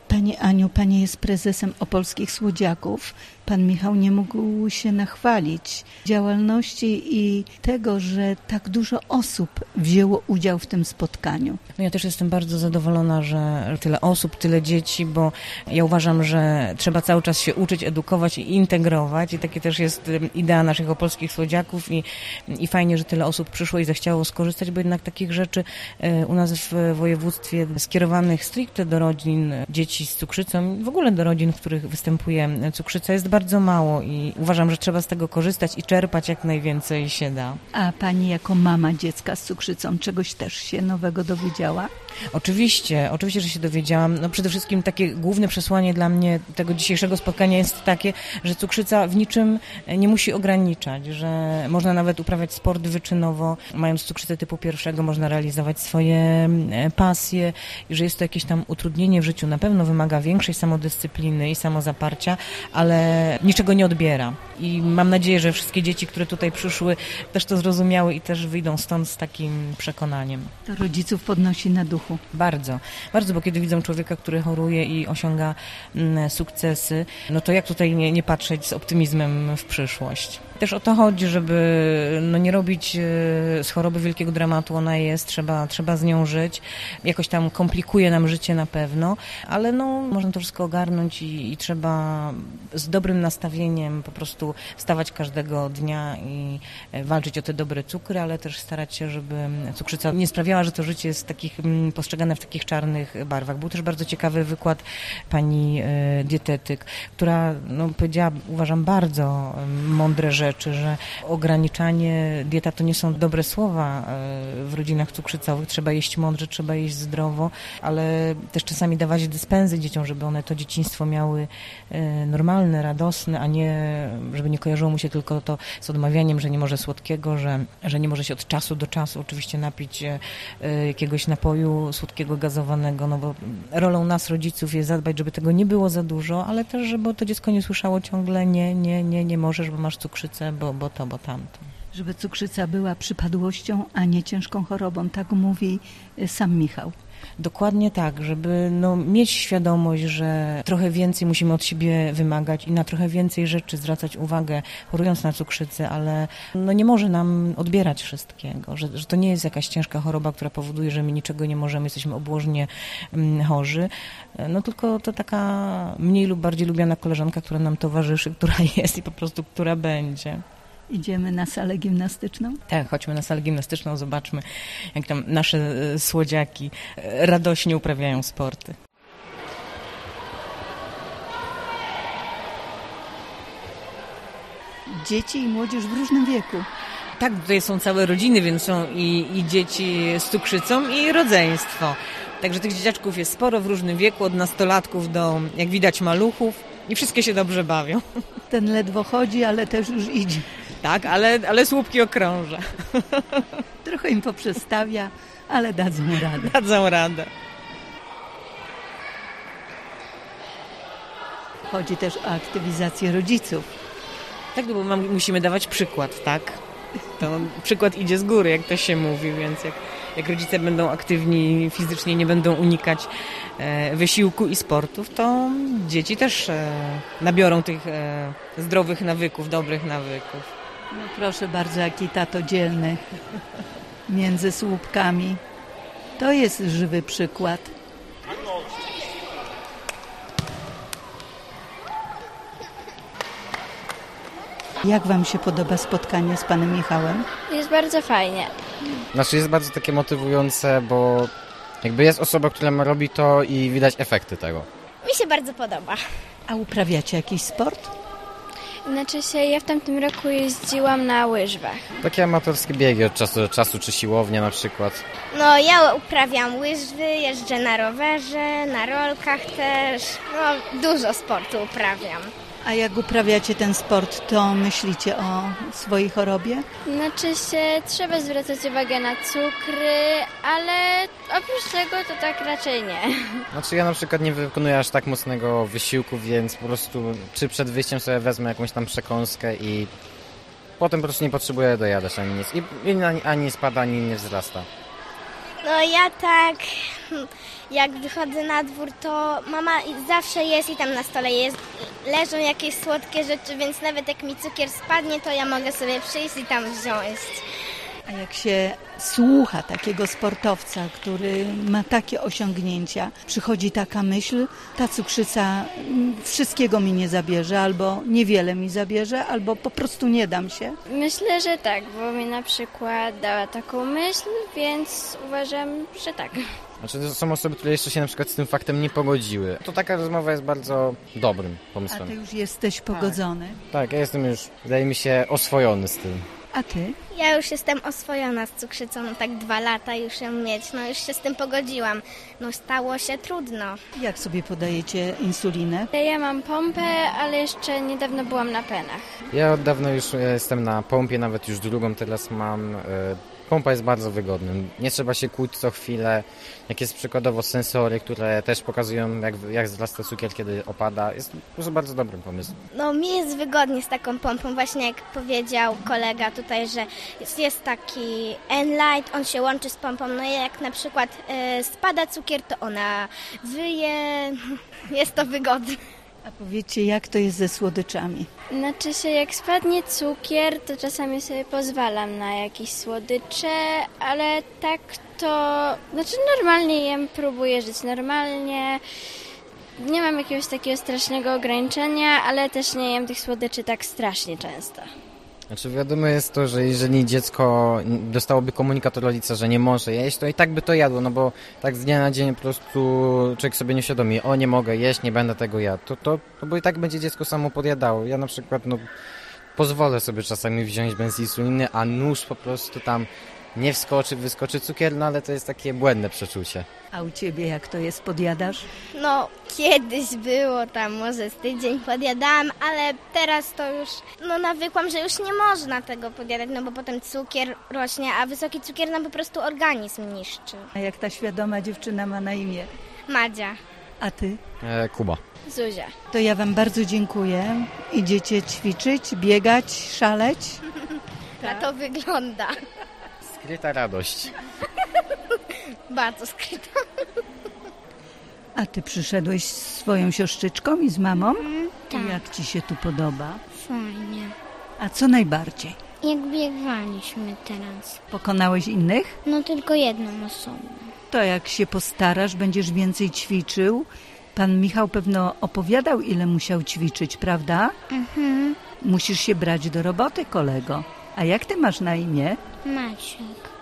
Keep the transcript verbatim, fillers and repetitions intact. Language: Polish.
Pani Aniu, Pani jest prezesem Opolskich Słodziaków. Pan Michał nie mógł się nachwalić działalności i tego, że tak dużo osób wzięło udział w tym spotkaniu. No ja też jestem bardzo zadowolona, że tyle osób, tyle dzieci, bo ja uważam, że trzeba cały czas się uczyć, edukować i integrować i takie też jest idea naszych Opolskich Słodziaków i, i fajnie, że tyle osób przyszło i zechciało skorzystać, bo jednak takich rzeczy u nas w województwie skierowanych stricte do rodzin dzieci z cukrzycą, w ogóle do rodzin, w których występuje cukrzyca, jest bardzo mało i uważam, że trzeba z tego korzystać i czerpać jak najwięcej się da. A Pani jako mama dziecka z cukrzycą czegoś też się nowego dowiedziała? Oczywiście, oczywiście, że się dowiedziałam. No przede wszystkim takie główne przesłanie dla mnie tego dzisiejszego spotkania jest takie, że cukrzyca w niczym nie musi ograniczać, że można nawet uprawiać sport wyczynowo, mając cukrzycę typu pierwszego, można realizować swoje pasje i że jest to jakieś tam utrudnienie w życiu. Na pewno wymaga większej samodyscypliny i samozaparcia, ale niczego nie odbiera. I mam nadzieję, że wszystkie dzieci, które tutaj przyszły, też to zrozumiały i też wyjdą stąd z takim przekonaniem. To rodziców podnosi na duchu. Bardzo, bardzo, bo kiedy widzą człowieka, który choruje i osiąga mm, sukcesy, no to jak tutaj nie, nie patrzeć z optymizmem w przyszłość. Też o to chodzi, żeby no, nie robić e, z choroby wielkiego dramatu, ona jest, trzeba, trzeba z nią żyć, jakoś tam komplikuje nam życie na pewno, ale no, można to wszystko ogarnąć i, i trzeba z dobrym nastawieniem po prostu wstawać każdego dnia i e, walczyć o te dobre cukry, ale też starać się, żeby cukrzyca nie sprawiała, że to życie jest takich, m, postrzegane w takich czarnych barwach. Był też bardzo ciekawy wykład pani e, dietetyk, która no, powiedziała, uważam, bardzo mądre rzeczy, że ograniczanie, dieta to nie są dobre słowa w rodzinach cukrzycowych. Trzeba jeść mądrze, trzeba jeść zdrowo, ale też czasami dawać dyspensy dzieciom, żeby one to dzieciństwo miały normalne, radosne, a nie, żeby nie kojarzyło mu się tylko to z odmawianiem, że nie może słodkiego, że, że nie może się od czasu do czasu oczywiście napić jakiegoś napoju słodkiego, gazowanego, no bo rolą nas, rodziców, jest zadbać, żeby tego nie było za dużo, ale też, żeby to dziecko nie słyszało ciągle nie, nie, nie, nie możesz, bo masz cukrzycę, Bo, bo to, bo tamto. Żeby cukrzyca była przypadłością, a nie ciężką chorobą, tak mówi sam Michał. Dokładnie tak, żeby no, mieć świadomość, że trochę więcej musimy od siebie wymagać i na trochę więcej rzeczy zwracać uwagę, chorując na cukrzycę, ale no, nie może nam odbierać wszystkiego, że, że to nie jest jakaś ciężka choroba, która powoduje, że my niczego nie możemy, jesteśmy obłożnie mm, chorzy, no tylko to taka mniej lub bardziej lubiana koleżanka, która nam towarzyszy, która jest i po prostu która będzie. Idziemy na salę gimnastyczną? Tak, chodźmy na salę gimnastyczną, zobaczmy, jak tam nasze słodziaki radośnie uprawiają sporty. Dzieci i młodzież w różnym wieku. Tak, tutaj są całe rodziny, więc są i, i dzieci z cukrzycą, i rodzeństwo. Także tych dzieciaczków jest sporo w różnym wieku, od nastolatków do, jak widać, maluchów i wszystkie się dobrze bawią. Ten ledwo chodzi, ale też już idzie. Tak, ale, ale słupki okrąża. Trochę im poprzestawia, ale dadzą radę. Dadzą radę. Chodzi też o aktywizację rodziców. Tak, no bo mam, musimy dawać przykład, tak? To przykład idzie z góry, jak to się mówi, więc jak, jak rodzice będą aktywni fizycznie, nie będą unikać e, wysiłku i sportów, to dzieci też e, nabiorą tych e, zdrowych nawyków, dobrych nawyków. No proszę bardzo, jaki tato dzielny między słupkami. To jest żywy przykład. Jak wam się podoba spotkanie z panem Michałem? Jest bardzo fajnie. Znaczy jest bardzo takie motywujące, bo jakby jest osoba, która robi to i widać efekty tego. Mi się bardzo podoba. A uprawiacie jakiś sport? Znaczy się, ja w tamtym roku jeździłam na łyżwach. Takie amatorskie biegi od czasu do czasu, czy siłownia na przykład. No ja uprawiam łyżwy, jeżdżę na rowerze, na rolkach też. No dużo sportu uprawiam. A jak uprawiacie ten sport, to myślicie o swojej chorobie? Znaczy się, trzeba zwracać uwagę na cukry, ale oprócz tego to tak raczej nie. Znaczy ja na przykład nie wykonuję aż tak mocnego wysiłku, więc po prostu czy przed wyjściem sobie wezmę jakąś tam przekąskę i potem po prostu nie potrzebuję dojadać ani nic. I, i ani, ani spada, ani nie wzrasta. No ja tak, jak wychodzę na dwór, to mama zawsze jest i tam na stole jest, leżą jakieś słodkie rzeczy, więc nawet jak mi cukier spadnie, to ja mogę sobie przyjść i tam wziąć. A jak się słucha takiego sportowca, który ma takie osiągnięcia, przychodzi taka myśl, ta cukrzyca wszystkiego mi nie zabierze, albo niewiele mi zabierze, albo po prostu nie dam się. Myślę, że tak, bo mi na przykład dała taką myśl, więc uważam, że tak. Znaczy to są osoby, które jeszcze się na przykład z tym faktem nie pogodziły. To taka rozmowa jest bardzo dobrym A pomysłem. ty już jesteś pogodzony. Tak, ja jestem już, wydaje mi się, oswojony z tym. A ty? Ja już jestem oswojona z cukrzycą, no tak dwa lata już ją mieć, no już się z tym pogodziłam. No stało się trudno. Jak sobie podajecie insulinę? Ja mam pompę, ale jeszcze niedawno byłam na penach. Ja od dawna już jestem na pompie, nawet już drugą teraz mam. Pompa jest bardzo wygodnym. Nie trzeba się kłuć co chwilę. Jak jest przykładowo sensory, które też pokazują, jak, jak wzrasta cukier, kiedy opada. Jest po prostu bardzo dobrym pomysłem. No mi jest wygodnie z taką pompą, właśnie jak powiedział kolega tutaj, że jest, jest taki Enlight, on się łączy z pompą, no i jak na przykład e, spada cukier, to ona wyje, jest to wygodne. A powiedzcie, jak to jest ze słodyczami? Znaczy się, jak spadnie cukier, to czasami sobie pozwalam na jakieś słodycze, ale tak to... Znaczy normalnie jem, próbuję żyć normalnie. Nie mam jakiegoś takiego strasznego ograniczenia, ale też nie jem tych słodyczy tak strasznie często. Znaczy wiadomo jest to, że jeżeli dziecko dostałoby komunikat od rodzica, że nie może jeść, to i tak by to jadło, no bo tak z dnia na dzień po prostu człowiek sobie nie uświadomi, o nie mogę jeść, nie będę tego jadł, to, to, to bo i tak będzie dziecko samo podjadało. Ja na przykład no pozwolę sobie czasami wziąć bez insuliny, a nóż po prostu tam nie wskoczy, wyskoczy cukier, no ale to jest takie błędne przeczucie. A u ciebie jak to jest? Podjadasz? No kiedyś było tam, może z tydzień podjadałam, ale teraz to już no nawykłam, że już nie można tego podjadać, no bo potem cukier rośnie, a wysoki cukier nam po prostu organizm niszczy. A jak ta świadoma dziewczyna ma na imię? Madzia. A ty? E, Kuba. Zuzia. To ja wam bardzo dziękuję. Idziecie ćwiczyć, biegać, szaleć? Na to wygląda. Skryta radość. Bardzo skryta. A ty przyszedłeś z swoją siostrzyczką i z mamą? tak. I jak ci się tu podoba? Fajnie. A co najbardziej? Jak biegaliśmy teraz. Pokonałeś innych? No tylko jedną osobę. To jak się postarasz, będziesz więcej ćwiczył. Pan Michał pewno opowiadał, ile musiał ćwiczyć, prawda? Mhm. Musisz się brać do roboty, kolego. A jak ty masz na imię? Maciek.